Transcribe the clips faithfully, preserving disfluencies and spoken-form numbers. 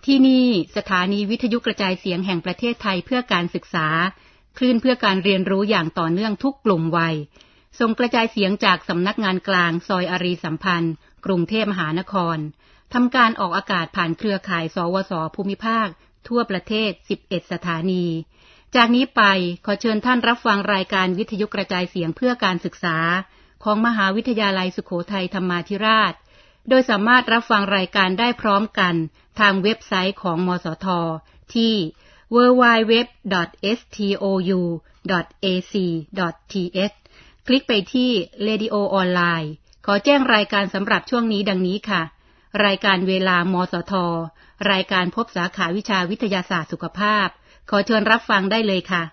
ที่นี่สถานีวิทยุกระจายเสียงแห่งประเทศไทยเพื่อการศึกษาคลื่นเพื่อการเรียนรู้อย่างต่อเนื่องทุกกลุ่มวัยส่งกระจายเสียงจากสำนักงานกลางซอยอารีสัมพันธ์กรุงเทพมหานครทำการออกอากาศผ่านเครือข่ายสวสภูมิภาคทั่วประเทศสิบเอ็ดสถานีจากนี้ไปขอเชิญท่านรับฟังรายการวิทยุกระจายเสียงเพื่อการศึกษาของมหาวิทยาลัยสุโขทัยธรรมาธิราชโดยสามารถรับฟังรายการได้พร้อมกันทางเว็บไซต์ของมสทที่ ดับเบิลยู ดับเบิลยู ดับเบิลยู ดอท เอส ที โอ ยู ดอท เอ ซี ดอท ที เอช คลิกไปที่ Radio ออนไลน์ขอแจ้งรายการสำหรับช่วงนี้ดังนี้ค่ะรายการเวลามสทรายการพบสาขาวิชาวิทยาศาสตร์สุขภาพขอเชิญรับฟังได้เลยค่ะ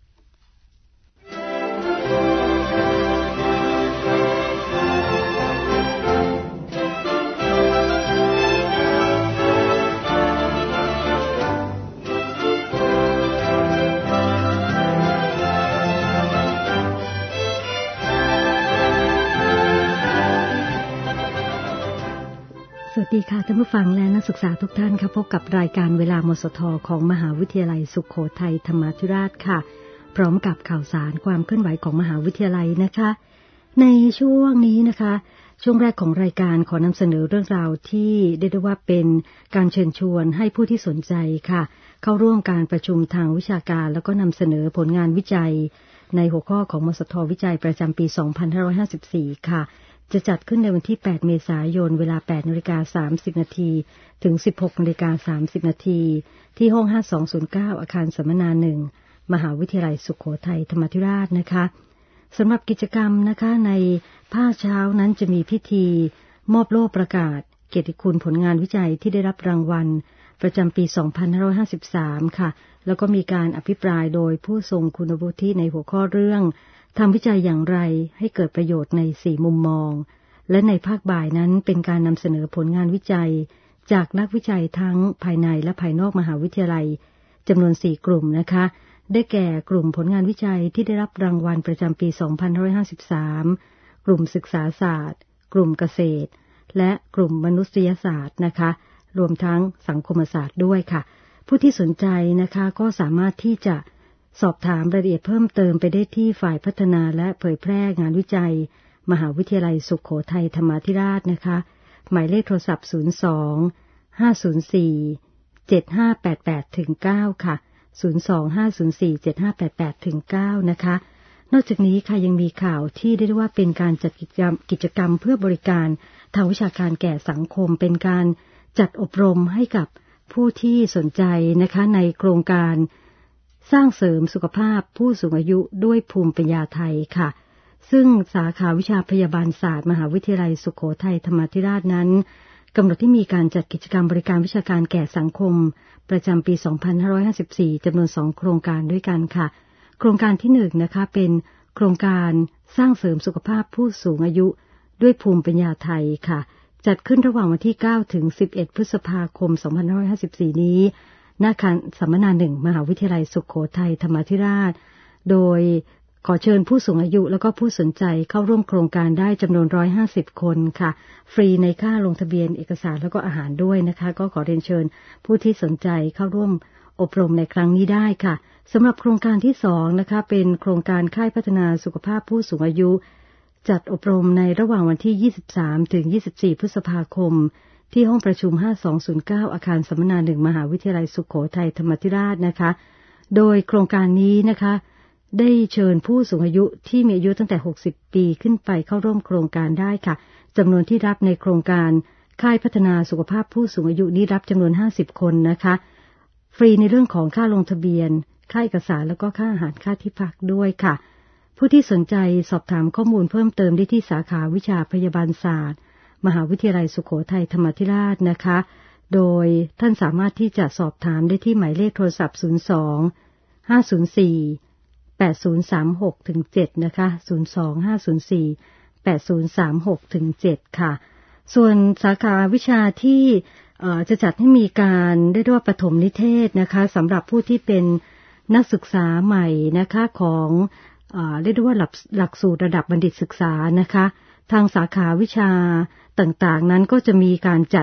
สวัสดีค่ะท่านผู้ฟังและนักศึกษาทุกท่านค่ะพบกับรายการเวลามสทของมหาวิทยาลัยสุโขทัยธรรมาธิราชค่ะพร้อมกับข่าวสารความเคลื่อนไหวของมหาวิทยาลัยนะคะในช่วงนี้นะคะช่วงแรกของรายการขอนำเสนอเรื่องราวที่เรียกได้ว่าเป็นการเชิญชวนให้ผู้ที่สนใจค่ะเข้าร่วมการประชุมทางวิชาการแล้วก็นำเสนอผลงานวิจัยในหัวข้อของมสทวิจัยประจำปีสองพันห้าร้อยห้าสิบสี่ค่ะจะจัดขึ้นในวันที่แปดเมษายนเวลา แปดนาฬิกาสามสิบนาที ถึง สิบหกนาฬิกาสามสิบนาทีที่ห้องห้าสองศูนย์เก้าอาคารสัมมนาหนึ่งมหาวิทยาลัยสุโขทัยธรรมาธิราชนะคะสำหรับกิจกรรมนะคะในภาคเช้านั้นจะมีพิธีมอบโล่ประกาศเกียรติคุณผลงานวิจัยที่ได้รับรางวัลประจำปีสองพันห้าร้อยห้าสิบสามค่ะแล้วก็มีการอภิปรายโดยผู้ทรงคุณวุฒิในหัวข้อเรื่องทำวิจัยอย่างไรให้เกิดประโยชน์ในสี่มุมมองและในภาคบ่ายนั้นเป็นการนำเสนอผลงานวิจัยจากนักวิจัยทั้งภายในและภายนอกมหาวิทยาลัยจำนวนสี่กลุ่มนะคะได้แก่กลุ่มผลงานวิจัยที่ได้รับรางวัลประจำปีสองพันห้าร้อยห้าสิบสามกลุ่มศึกษาศาสตร์กลุ่มเกษตรและกลุ่มมนุษยศาสตร์นะคะรวมทั้งสังคมศาสตร์ด้วยค่ะผู้ที่สนใจนะคะก็สามารถที่จะสอบถามรายละเอียดเพิ่มเติมไปได้ที่ฝ่ายพัฒนาและเผยแพร่งานวิจัยมหาวิทยาลัยสุโขทัยธรรมาธิราชนะคะหมายเลขโทรศัพท์ศูนย์ สอง ห้า ศูนย์ สี่ เจ็ด ห้า แปด แปด เก้า ค่ะศูนย์ สอง ห้า ศูนย์ สี่ เจ็ด ห้า แปด แปด เก้านะคะนอกจากนี้ค่ะยังมีข่าวที่ได้เรียกว่าเป็นการจัดกิจกรรมกิจกรรมเพื่อบริการทางวิชาการแก่สังคมเป็นการจัดอบรมให้กับผู้ที่สนใจนะคะในโครงการสร้างเสริมสุขภาพผู้สูงอายุด้วยภูมิปัญญาไทยค่ะซึ่งสาขาวิชาพยาบาลศาสตร์มหาวิทยาลัยสุโขทัยธรรมาธิราชนั้นกำหนดที่มีการจัดกิจกรรมบริการวิชาการแก่สังคมประจำปีสองพันห้าร้อยห้าสิบสี่จำนวนสองโครงการด้วยกันค่ะโครงการที่หนึ่งนะคะเป็นโครงการสร้างเสริมสุขภาพผู้สูงอายุด้วยภูมิปัญญาไทยค่ะจัดขึ้นระหว่างวันที่เก้าถึงสิบเอ็ดพฤษภาคมสองพันห้าร้อยห้าสิบสี่นี้ณอาคารสัมมนาหนึ่งมหาวิทยาลัยสุโขทัยธรรมาธิราชโดยขอเชิญผู้สูงอายุแล้วก็ผู้สนใจเข้าร่วมโครงการได้จำนวนหนึ่งร้อยห้าสิบคนค่ะฟรีในค่าลงทะเบียนเอกสารแล้วก็อาหารด้วยนะคะก็ขอเรียนเชิญผู้ที่สนใจเข้าร่วมอบรมในครั้งนี้ได้ค่ะสำหรับโครงการที่สองนะคะเป็นโครงการค่ายพัฒนาสุขภาพผู้สูงอายุจัดอบรมในระหว่างวันที่ยี่สิบสามถึงยี่สิบสี่พฤษภาคมที่ห้องประชุมห้าสองศูนย์เก้าอาคารสัมมนาหนึ่งมหาวิทยาลัยสุโขทัยธรรมาธิราชนะคะโดยโครงการนี้นะคะได้เชิญผู้สูงอายุที่มีอายุตั้งแต่หกสิบปีขึ้นไปเข้าร่วมโครงการได้ค่ะจำนวนที่รับในโครงการค่ายพัฒนาสุขภาพผู้สูงอายุนี้รับจำนวนห้าสิบคนนะคะฟรีในเรื่องของค่าลงทะเบียนค่าเอกสารแล้วก็ค่าอาหารค่าที่พักด้วยค่ะผู้ที่สนใจสอบถามข้อมูลเพิ่มเติมได้ที่สาขาวิชาพยาบาลศาสตร์มหาวิทยาลัยสุโขทัยธรรมาธิราชนะคะโดยท่านสามารถที่จะสอบถามได้ที่หมายเลขโทรศัพท์ศูนย์ สอง ห้า ศูนย์ สี่ แปด ศูนย์ สาม หก เจ็ด นะคะศูนย์ สอง ห้า ศูนย์ สี่ แปด ศูนย์ สาม หก เจ็ดค่ะส่วนสาขาวิชาที่จะจัดให้มีการได้เรียกว่าปฐมนิเทศนะคะสำหรับผู้ที่เป็นนักศึกษาใหม่นะคะของเรียกได้ว่าหลักหลักสูตรระดับบัณฑิตศึกษานะคะทางสาขาวิชาต่างๆนั้นก็จะมีการจัด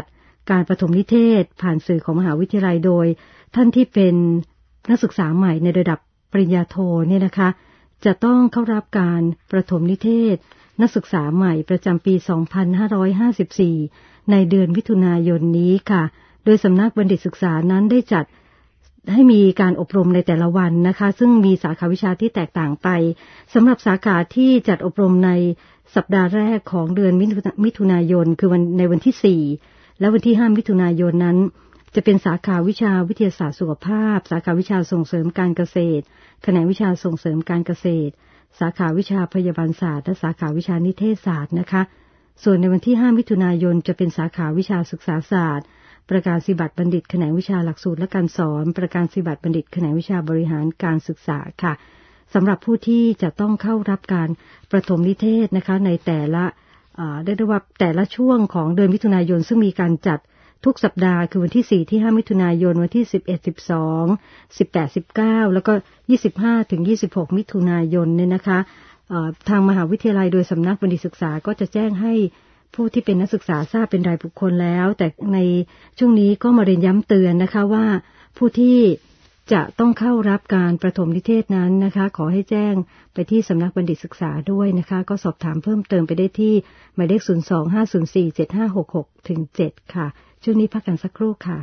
การประถมนิเทศผ่านสื่อของมหาวิทยาลัยโดยท่านที่เป็นนักศึกษาใหม่ในระดับปริญญาโทเนี่ยนะคะจะต้องเข้ารับการประถมนิเทศนักศึกษาใหม่ประจำปีสองพันห้าร้อยห้าสิบสี่ในเดือนมิถุนายนนี้ค่ะโดยสำนักบัณฑิตศึกษานั้นได้จัดให้มีการอบรมในแต่ละวันนะคะซึ่งมีสาขาวิชาที่แตกต่างไปสำหรับสาขาที่จัดอบรมในสัปดาห์แรกของเดือนมิถุนายนคือวันในวันที่สี่และวันที่ห้ามิถุนายนนั้นจะเป็นสาขาวิชาวิทยาศาสตร์สุขภาพสาขาวิชาส่งเสริมการเกษตรแขนงวิชาส่งเสริมการเกษตรสาขาวิชาพยาบาลศาสตร์และสาขาวิชานิเทศศาสตร์นะคะส่วนในวันที่ห้ามิถุนายนจะเป็นสาขาวิชาศึกษาศาสตร์ประกาศนียบัตรบัณฑิตแขนงวิชาหลักสูตรและการสอนประกาศนียบัตรบัณฑิตแขนงวิชาบริหารการศึกษาค่ะสำหรับผู้ที่จะต้องเข้ารับการประถมนิเทศนะคะในแต่ละได้เรียกว่าแต่ละช่วงของเดือนมิถุนายนซึ่งมีการจัดทุกสัปดาห์คือวันที่สี่ที่ห้ามิถุนายนวันที่สิบเอ็ด สิบสอง สิบแปด สิบเก้าแล้วก็ยี่สิบห้าถึงยี่สิบหกมิถุนายนเนี่ยนะคะทางมหาวิทยาลัยโดยสำนักบัณฑิตศึกษาก็จะแจ้งให้ผู้ที่เป็นนักศึกษาทราบเป็นรายบุคคลแล้วแต่ในช่วงนี้ก็มาเรียนย้ำเตือนนะคะว่าผู้ที่จะต้องเข้ารับการประถมนิเทศนั้นนะคะขอให้แจ้งไปที่สำนักบัณฑิตศึกษาด้วยนะคะก็สอบถามเพิ่มเติมไปได้ที่หมายเลขศูนย์ สอง ห้า ศูนย์ สี่ เจ็ด ห้า หก หก ถึง เจ็ดค่ะช่วงนี้พักกันสักครู่ค่ะ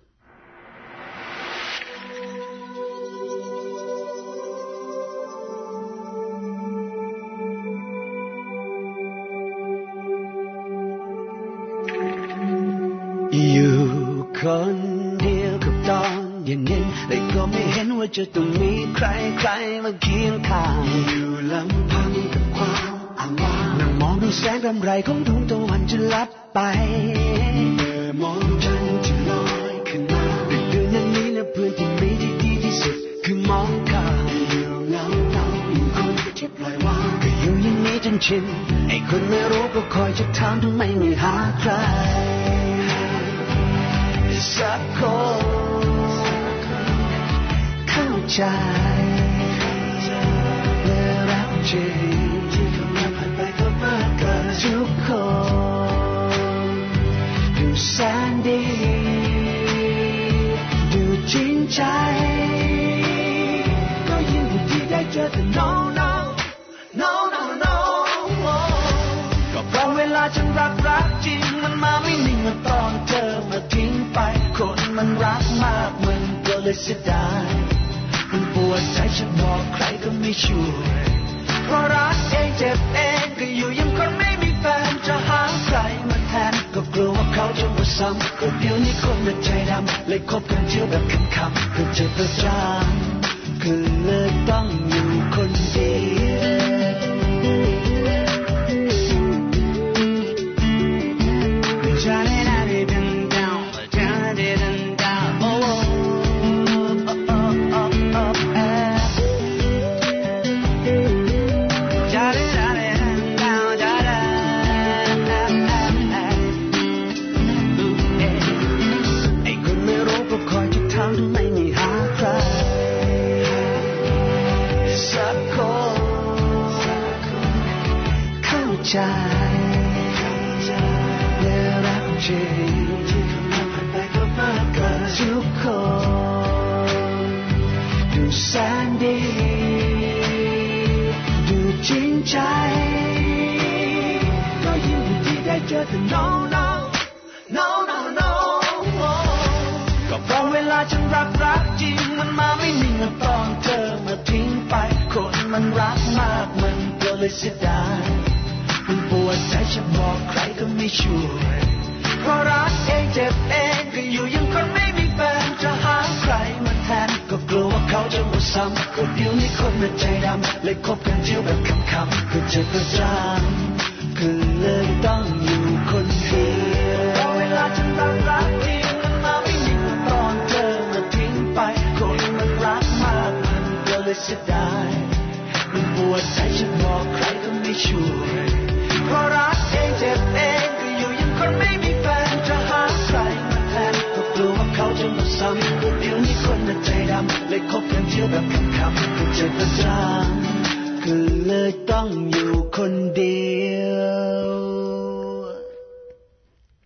อยู่คนเดียวกับตอนเย็นๆแต่ก็ไม่เห็นว่าจะต้องมีใครใครมาเคียงข้างอยู่ลำพังกับความอ้างว้างนั่งมองดูแสงรำไรของดวงตะวันจะลับไปเมื่อมองจันทร์ที่ลอยขึ้นมาดึกดื่นอย่างนี้นะเพื่อนที่มีที่ดีที่สุดคือมองข้างอยู่เงาเงาอยู่คนที่ปล่อยวางก็อยู่อย่างนี้จนชินไอ้คนไม่รู้ก็คอยจะถามทำไมไม่หาใครสักคนเข้าใจและรักจริงที่เข้ามาผ่านไปก็มากกว่าทุกคนดูแสนดีดูจริงใจก็ยิ่งดีที่ได้เจอแต่ no no no no no ก็เพราะเวลาฉันรักรักจริงมันมาไม่นิ่งมาตอนเธอมาทิ้งไปคนมันรักมากมันก็เลยเสียดายมันปวดใจฉันบอกใครก็ไม่ช่วยเพราะรักเองเจ็บเองก็อยู่ยังคนไม่มีแฟนจะหาใครมาแทนก็กลัวว่าเขาจะมาซ้ำก็เดี๋ยวนี้คนมันใจดำเลยคบกันเที่ยวแบบคำๆเพื่อเจ็บประจำคือเลยต้องอยู่คนเดียวใจและรักจริงที่เข้ามาผ่านไปก็มากกว่าทุกคนดูแสนดีดูจริงใจก็ยิ่งดีที่ได้เจอแต่ no no no no no ก็เพราะเวลาฉันรักรักจริงมันมาไม่นิ่งมาตอนเธอมาทิ้งไปคนมันรักมากมันก็เลยเสียดายมันปวดใจฉันบอกใครก็ไม่ช่วยเพราะรักเองเจ็บเองก็อยู่ยังคนไม่มีแฟนจะหาใครมาแทนก็กลัวว่าเขาจะมาซ้ำก็เดี๋ยวนี้คนมันใจดำเลยคบกันเที่ยวแบบคำๆคือเจ็บประจำคือเลยต้องอยู่คนเดียวเพราะเวลาฉันรักรักจริงมันมาไม่นิ่งตอนเธอมาทิ้งไปคนมันรักมากมันก็เลยเสียดายมันปวดใจฉันบอกใครก็ไม่ช่วยเพราะรักเองเจ็บเองก็อยู่ยังคนไม่มีแฟนจะหาใครมาแทนก็กลัวว่าเขาจะมาซ้ำก็เดี๋ยวนี้คนมันใจดำเลยคบกันเที่ยวแบบคำๆก็เจ็บประจำคือเลยต้องอยู่คนเดียวค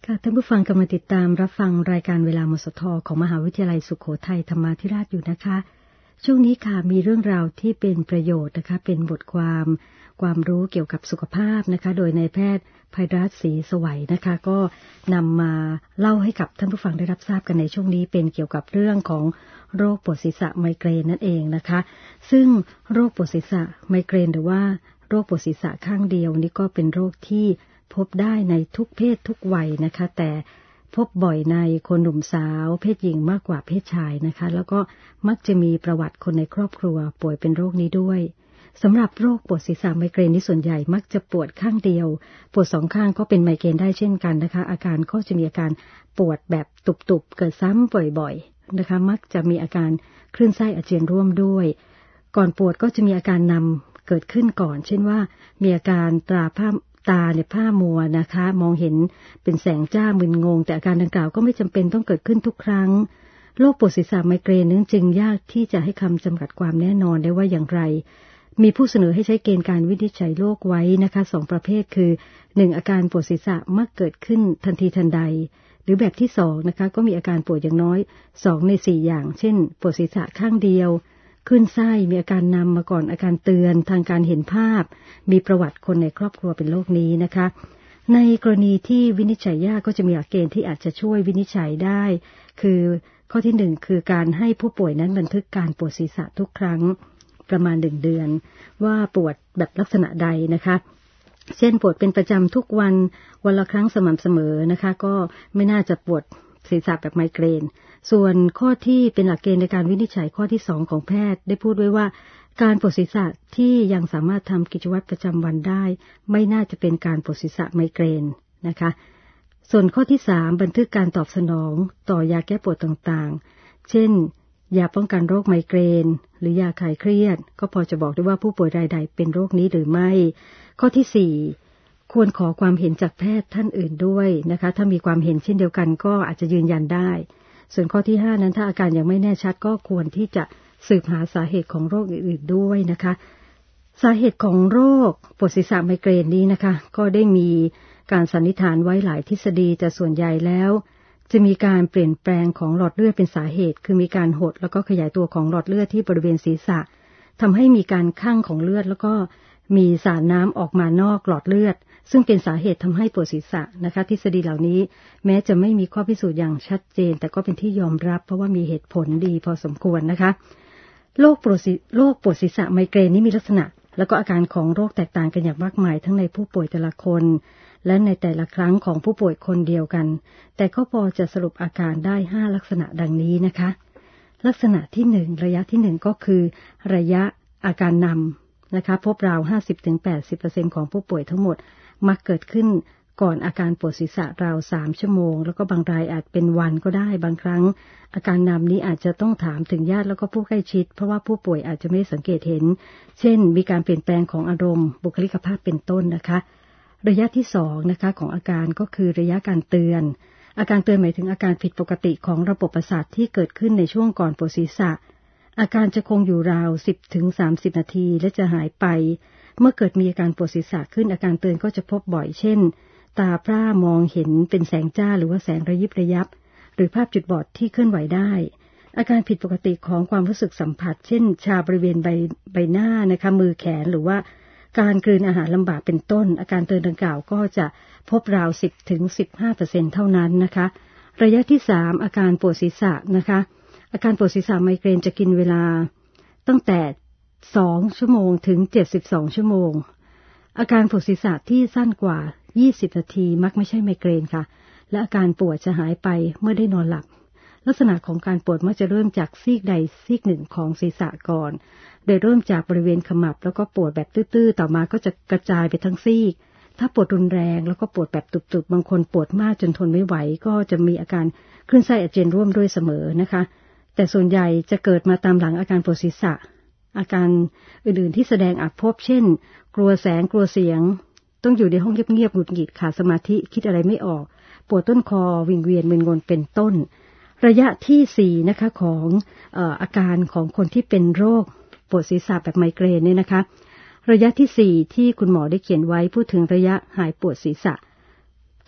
ค่ะท่านผู้ฟังกำลังติดตามรับฟังรายการเวลามสทของมหาวิทยาลัยสุโขทัยธรรมาธิราชอยู่นะคะช่วงนี้ค่ะมีเรื่องราวที่เป็นประโยชน์นะคะเป็นบทความความรู้เกี่ยวกับสุขภาพนะคะโดยนายแพทย์ไพรัตน์ศรีสวัยนะคะก็นำมาเล่าให้กับท่านผู้ฟังได้รับทราบกันในช่วงนี้เป็นเกี่ยวกับเรื่องของโรคปวดศีรษะไมเกรนนั่นเองนะคะซึ่งโรคปวดศีรษะไมเกรนหรือว่าโรคปวดศีรษะข้างเดียวนี่ก็เป็นโรคที่พบได้ในทุกเพศทุกวัยนะคะแต่พบบ่อยในคนหนุ่มสาวเพศหญิงมากกว่าเพศชายนะคะแล้วก็มักจะมีประวัติคนในครอบครัวป่วยเป็นโรคนี้ด้วยสำหรับโรคปวดศีรษะไมเกรนนี่ส่วนใหญ่มักจะปวดข้างเดียวปวดสองข้างก็เป็นไมเกรนได้เช่นกันนะคะอาการก็จะมีอาการปวดแบบตุบๆเกิดซ้ำบ่อยๆนะคะมักจะมีอาการคลื่นไส้อาเจียนร่วมด้วยก่อนปวดก็จะมีอาการนำเกิดขึ้นก่อนเช่นว่ามีอาการตราผ้าตาเนี่ยผ้ามัวนะคะมองเห็นเป็นแสงจ้ามึนงงแต่อาการดังกล่าวก็ไม่จำเป็นต้องเกิดขึ้นทุกครั้งโรคปวดศีรษะไมเกรนนั้นจึงยากที่จะให้คำจำกัดความแน่นอนได้ว่าอย่างไรมีผู้เสนอให้ใช้เกณฑ์การวินิจฉัยโรคไว้นะคะสองประเภทคือหนึ่งอาการปวดศีรษะมักเกิดขึ้นทันทีทันใดหรือแบบที่สองนะคะก็มีอาการปวดอย่างน้อยสองในสี่อย่างเช่นปวดศีรษะข้างเดียวคลื่นไส้มีอาการนำมาก่อนอาการเตือนทางการเห็นภาพมีประวัติคนในครอบครัวเป็นโรคนี้นะคะในกรณีที่วินิจฉัยยากก็จะมีหลักเกณฑ์ที่อาจจะช่วยวินิจฉัยได้คือข้อที่หนึ่งคือการให้ผู้ป่วยนั้นบันทึกการปวดศีรษะทุกครั้งประมาณหนึ่งเดือนว่าปวดแบบลักษณะใดนะคะเช่นปวดเป็นประจำทุกวันวันละครั้งสม่ำเสมอนะคะก็ไม่น่าจะปวดศีรษะแบบไมเกรนส่วนข้อที่เป็นหลักเกณฑ์ในการวินิจฉัยข้อที่สองของแพทย์ได้พูดไว้ว่าการปวดศีรษะที่ยังสามารถทำกิจวัตรประจำวันได้ไม่น่าจะเป็นการปวดศีรษะไมเกรนนะคะส่วนข้อที่สามบันทึกการตอบสนองต่อยาแก้ปวดต่างๆเช่นยาป้องกันโรคไมเกรนหรือยาคลายเครียดก็พอจะบอกได้ว่าผู้ป่วยรายใดเป็นโรคนี้หรือไม่ข้อที่สี่ควรขอความเห็นจากแพทย์ท่านอื่นด้วยนะคะถ้ามีความเห็นเช่นเดียวกันก็อาจจะยืนยันได้ส่วนข้อที่ห้านั้นถ้าอาการยังไม่แน่ชัดก็ควรที่จะสืบหาสาเหตุของโรคอื่นๆด้วยนะคะสาเหตุของโรคปวดศีรษะไมเกรนนี้นะคะก็ได้มีการสันนิษฐานไว้หลายทฤษฎีแต่ส่วนใหญ่แล้วจะมีการเปลี่ยนแปลงของหลอดเลือดเป็นสาเหตุคือมีการหดแล้วก็ขยายตัวของหลอดเลือดที่บริเวณศีรษะทำให้มีการคั่งของเลือดแล้วก็มีสารน้ำออกมานอกหลอดเลือดซึ่งเป็นสาเหตุทำให้ปวดศีรษะนะคะทฤษฎีเหล่านี้แม้จะไม่มีข้อพิสูจน์อย่างชัดเจนแต่ก็เป็นที่ยอมรับเพราะว่ามีเหตุผลดีพอสมควรนะคะโรคปวดโรคปวดศีรษะไมเกรนนี้มีลักษณะแล้วก็อาการของโรคแตกต่างกันอย่างมากมายทั้งในผู้ป่วยแต่ละคนและในแต่ละครั้งของผู้ป่วยคนเดียวกันแต่ก็พอจะสรุปอาการได้ห้าลักษณะดังนี้นะคะลักษณะที่หนึ่งระยะที่หนึ่งก็คือระยะอาการนำนะคะพบราว ห้าสิบถึงแปดสิบเปอร์เซ็นต์ ของผู้ป่วยทั้งหมดมักเกิดขึ้นก่อนอาการปวดศีรษะราวสามชั่วโมงแล้วก็บางรายอาจเป็นวันก็ได้บางครั้งอาการนำนี้อาจจะต้องถามถึงญาติแล้วก็ผู้ใกล้ชิดเพราะว่าผู้ป่วยอาจจะไม่สังเกตเห็นเช่นมีการเปลี่ยนแปลงของอารมณ์บุคลิกภาพเป็นต้นนะคะระยะที่สองนะคะของอาการก็คือระยะการเตือนอาการเตือนหมายถึงอาการผิดปกติของระบบประสาทที่เกิดขึ้นในช่วงก่อนปวดศีรษะอาการจะคงอยู่ราว สิบถึงสามสิบ นาทีและจะหายไปเมื่อเกิดมีอาการปวดศีรษะขึ้นอาการเตือนก็จะพบบ่อยเช่นตาพร่ามองเห็นเป็นแสงจ้าหรือว่าแสงระยิบระยับหรือภาพจุดบอดที่เคลื่อนไหวได้อาการผิดปกติของความรู้สึกสัมผัสเช่นชาบริเวณใบใบหน้านะคะมือแขนหรือว่าการกลืนอาหารลำบากเป็นต้นอาการเตือนดังกล่าวก็จะพบราว สิบถึงสิบห้าเปอร์เซ็นต์ เท่านั้นนะคะระยะที่สามอาการปวดศีรษะนะคะอาการปวดศีรษะไมเกรนจะกินเวลาตั้งแต่สองชั่วโมงถึงเจ็ดสิบสองชั่วโมงอาการปวดศีรษะที่สั้นกว่ายี่สิบนาทีมักไม่ใช่ไมเกรนค่ะและอาการปวดจะหายไปเมื่อได้นอนหลับลักษณะของการปวดมักจะเริ่มจากซีกใดซีกหนึ่งของศีรษะก่อนโดยเริ่มจากบริเวณขมับแล้วก็ปวดแบบตื้อๆต่อมาก็จะกระจายไปทั้งซีกถ้าปวดรุนแรงแล้วก็ปวดแบบตุบๆบางคนปวดมากจนทนไม่ไหวก็จะมีอาการคลื่นไส้อาเจียนร่วมด้วยเสมอนะคะแต่ส่วนใหญ่จะเกิดมาตามหลังอาการปวดศีรษะอาการอื่นๆที่แสดงอาจพบเช่นกลัวแสงกลัวเสียงต้องอยู่ในห้องเงียบๆหงุดหงิดขาดสมาธิคิดอะไรไม่ออกปวดต้นคอวิงเวียนมึนงงเป็นต้นระยะที่สี่นะคะของเอ่ออาการของคนที่เป็นโรคปวดศีรษะแบบไมเกรนเนี่ยนะคะระยะที่สี่ที่คุณหมอได้เขียนไว้พูดถึงระยะหายปวดศีรษะ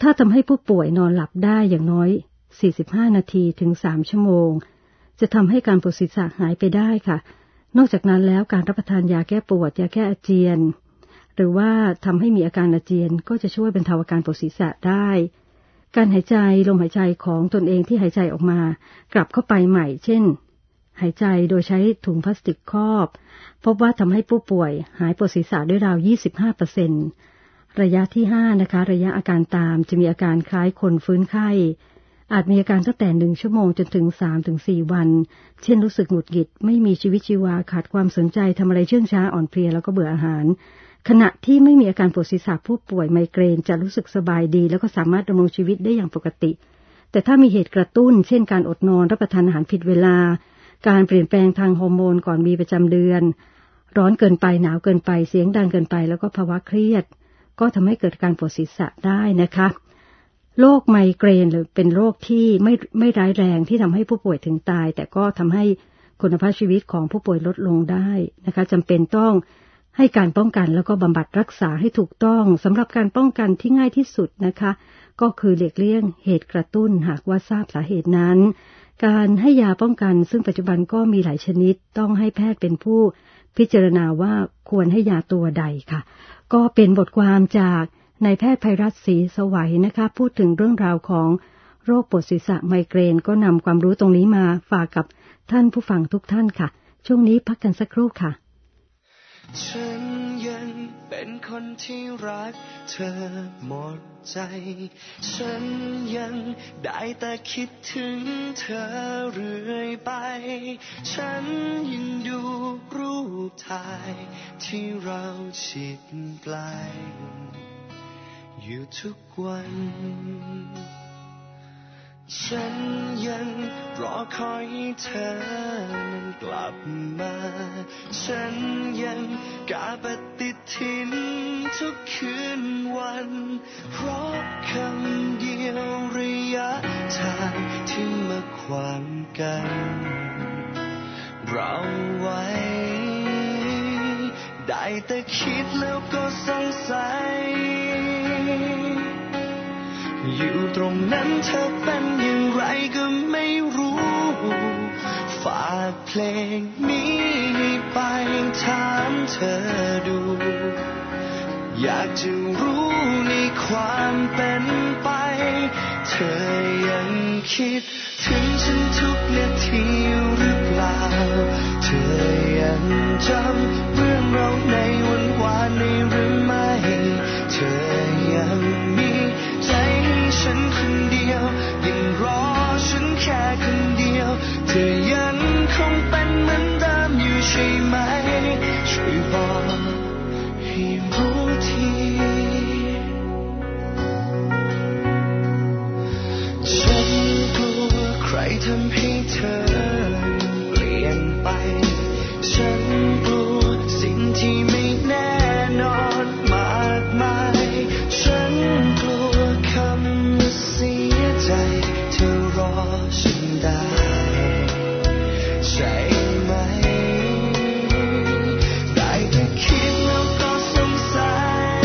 ถ้าทำให้ผู้ป่วยนอนหลับได้อย่างน้อยสี่สิบห้านาทีถึงสามชั่วโมงจะทำให้การปวดศีรษะหายไปได้ค่ะนอกจากนั้นแล้วการรับประทานยาแก้ปวดยาแก้อาเจียนหรือว่าทำให้มีอาการอาเจียนก็จะช่วยบรรเทาอาการปวดศีรษะได้การหายใจลมหายใจของตนเองที่หายใจออกมากลับเข้าไปใหม่เช่นหายใจโดยใช้ถุงพลาสติกครอบพบว่าทำให้ผู้ป่วยหายปวดศีรษะได้ราว ยี่สิบห้าเปอร์เซ็นต์ ระยะที่ห้านะคะระยะอาการตามจะมีอาการคล้ายคนฟื้นไข้อาจมีอาการตั้งแต่หนึ่งชั่วโมงจนถึง สามถึงสี่ วันเช่นรู้สึกหงุดหงิดไม่มีชีวิตชีวาขาดความสนใจทำอะไรเชื่องช้าอ่อนเพลียแล้วก็เบื่ออาหารขณะที่ไม่มีอาการปวดศีรษะผู้ป่วยไมเกรนจะรู้สึกสบายดีแล้วก็สามารถดำรงชีวิตได้อย่างปกติแต่ถ้ามีเหตุกระตุ้นเช่นการอดนอนรับประทานอาหารผิดเวลาการเปลี่ยนแปลงทางฮอร์โมนก่อนมีประจำเดือนร้อนเกินไปหนาวเกินไปเสียงดังเกินไปแล้วก็ภาวะเครียดก็ทำให้เกิดการปวดศีรษะได้นะคะโรคไมเกรนหรือเป็นโรคที่ไม่ไม่ร้ายแรงที่ทำให้ผู้ป่วยถึงตายแต่ก็ทำให้คุณภาพชีวิตของผู้ป่วยลดลงได้นะคะจำเป็นต้องให้การป้องกันแล้วก็บำบัดรักษาให้ถูกต้องสำหรับการป้องกันที่ง่ายที่สุดนะคะก็คือหลีกเลี่ยงเหตุกระตุ้นหากว่าทราบสาเหตุนั้นการให้ยาป้องกันซึ่งปัจจุบันก็มีหลายชนิดต้องให้แพทย์เป็นผู้พิจารณาว่าควรให้ยาตัวใดค่ะก็เป็นบทความจากนายแพทย์ไพรัตน์ศรีสวัยนะคะพูดถึงเรื่องราวของโรคปวดศีรษะไมเกรนก็นำความรู้ตรงนี้มาฝากกับท่านผู้ฟังทุกท่านค่ะช่วงนี้พักกันสักครู่ค่ะฉันยังเป็นคนที่รักเธอหมดใจฉันยังได้แต่คิดถึงเธอเรื่อยไปฉันยังดูรูปถ่ายที่เราชิดไกลอยู่ทุกวันฉันยังรอคอยให้เธอนั้นกลับมาฉันยังกาปฏิทินทุกคืนวันเพราะคำเดียวระยะทางที่มาขวางกันเราไว้ได้แต่คิดแล้วก็สงสัยอยู่ตรงนั้นเธอเป็นอย่างไรก็ไม่รู้ฝากเพลงนี้ไปถามเธอดูอยากจะรู้ในความเป็นไปเธอยังคิดถึงฉันทุกนาทีหรือเปล่าเธอยังจำเรื่องเราในวันวานนี้หรือไม่เธอยังมีใจให้ฉันคนเดียวยังรอฉันแค่คนเดียวเธอยังคงเป็นเหมือนเดิมอยู่ใช่ไหมช่วยบอกให้รู้ทีฉันกลัวใครทำให้เธอเปลี่ยนไปฉันกลัวสิ่งที่ไม่แน่นอนมากมายฉันกลัวคำว่าเสียใจเธอรอฉันได้ใช่ไหมได้แต่คิดแล้วก็สงสัย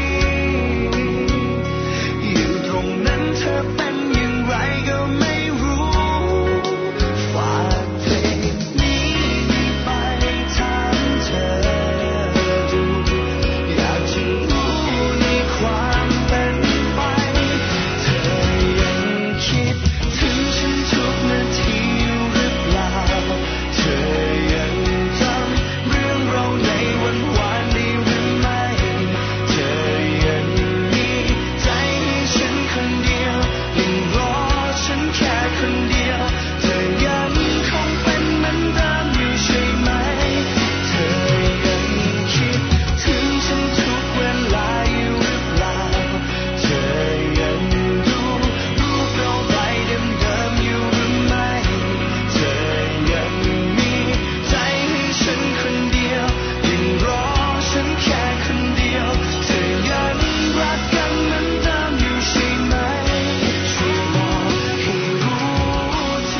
อยู่ตรงนั้นเธอเป็นอย่างไรก็ไม่รู้ฝากเพลงนี้ไปถามเธอดูอยากจะรู้ในความเป็นไปเธอยังคิดถึงฉันทุกนาทีหรือเปล่าเธอยังจำเรื่องเราในวันวานนี้หรือไม่เธอยังมีใจให้ฉันคนเดียวยังรอฉันแค่คนเดียวเธอยังคงเป็นเหมือนเดิมอยู่ใช่ไหมเธอยังคิดถึงฉันทุกเวลาอยู่หรือเปล่าเธอยังดูรูปเราใบเดิมๆอยู่หรือไม่เธอยังมีใจให้ฉันคนเดียวยังรอฉันแค่คนเดียวเธอยังรักกันเหมือนเดิมอยู่ใช่ไหมช่วยบอกให้รู้ที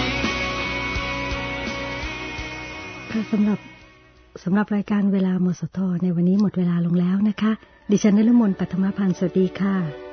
ค่ะสำหรับสำหรับรายการเวลามสทในวันนี้หมดเวลาลงแล้วนะคะดิฉันนฤมล ปัทมพันธ์สวัสดีค่ะ